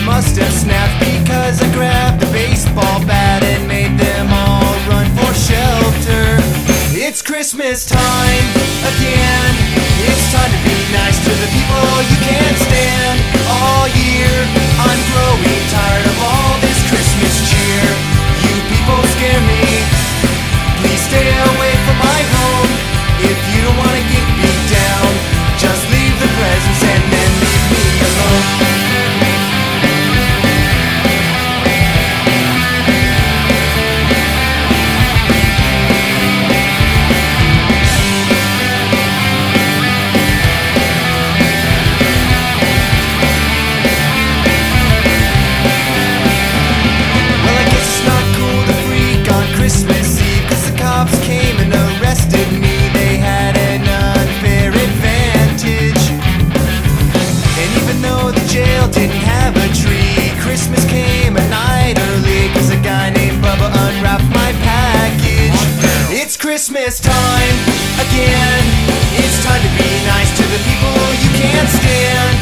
must have snapped because I grabbed a baseball bat and made them all run for shelter. It's Christmas time again. It's time to be nice to the people you can't stand. All year I'm growing tired of all this Christmas cheer. You people scare me. Please stay away from my home. If you don't want to get beat down, just leave the presents and then leave me alone. Christmas Eve, 'cause the cops came and arrested me. They had an unfair advantage. And even though the jail didn't have a tree, Christmas came a night early, 'cause a guy named Bubba unwrapped my package. It's Christmas time again. It's time to be nice to the people you can't stand.